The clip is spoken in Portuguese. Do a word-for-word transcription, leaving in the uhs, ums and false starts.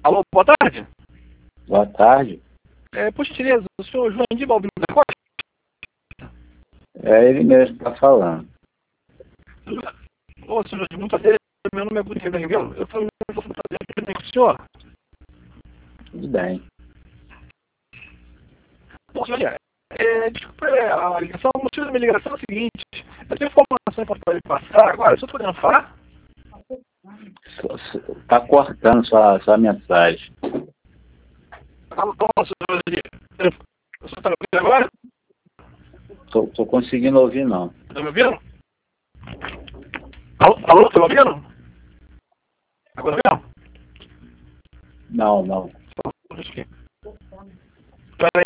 Alô, boa tarde. Boa tarde. É, por gentileza, o senhor João de Balbino da Costa? É ele mesmo que está falando. Ô, senhor, muito prazer. Meu nome é Gutierrez Ribeiro. Eu estou com prazer com o senhor. Tudo bem. Bom, senhor, é, desculpa a ligação. O motivo da minha ligação é o seguinte. Eu tenho informações para passar agora. O senhor está podendo falar? Está cortando sua, sua mensagem. Alô, senhor, o senhor está me ouvindo agora? Tô, tô conseguindo ouvir, não. Está me ouvindo? Alô, alô, está me ouvindo? Agora não? Não, não. Peraí.